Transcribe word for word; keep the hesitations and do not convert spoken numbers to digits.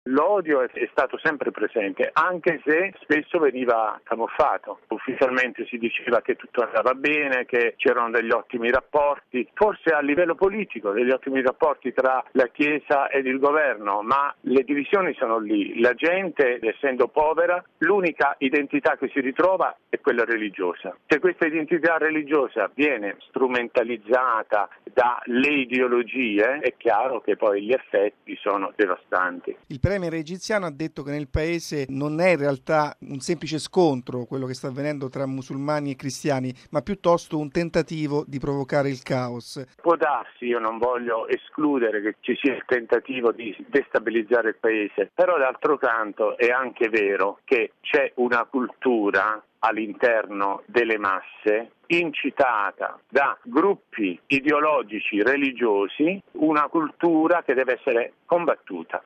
L'odio è stato sempre presente, anche se spesso veniva camuffato. Ufficialmente si diceva che tutto andava bene, che c'erano degli ottimi rapporti, forse a livello politico degli ottimi rapporti tra la Chiesa ed il governo, ma le divisioni sono lì. La gente, essendo povera, l'unica identità che si ritrova è quella religiosa. Se questa identità religiosa viene strumentalizzata dalle ideologie, è chiaro che poi gli effetti sono devastanti. Il premier egiziano ha detto che nel paese non è in realtà un semplice scontro quello che sta avvenendo tra musulmani e cristiani, ma piuttosto un tentativo di provocare il caos. Può darsi, io non voglio escludere che ci sia il tentativo di destabilizzare il paese, però d'altro canto è anche vero che c'è una cultura all'interno delle masse incitata da gruppi ideologici religiosi, una cultura che deve essere combattuta.